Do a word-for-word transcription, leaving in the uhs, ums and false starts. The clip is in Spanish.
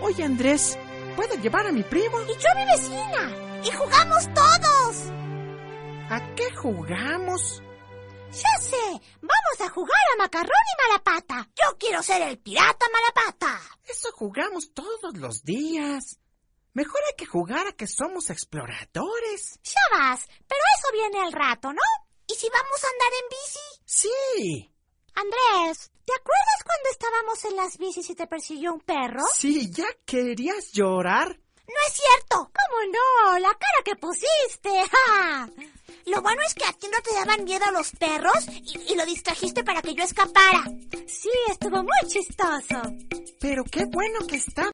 Oye, Andrés, ¿puedo llevar a mi primo? Y yo a mi vecina. Y jugamos todos. ¿A qué jugamos? Ya sé, vamos a jugar a macarrón y malapata. Yo quiero ser el pirata malapata. Eso jugamos todos los días. Mejor hay que jugar a que somos exploradores. Ya vas, pero eso viene al rato, ¿no? ¿Y si vamos a andar en bici? Sí. Andrés, ¿te acuerdas cuando estábamos en las bicis y te persiguió un perro? Sí, ¿ya querías llorar? No es cierto. ¿Cómo no? La cara que pusiste. ¡Ja! Lo bueno es que a ti no te daban miedo los perros y, y lo distrajiste para que yo escapara. Sí, estuvo muy chistoso. Pero qué bueno que está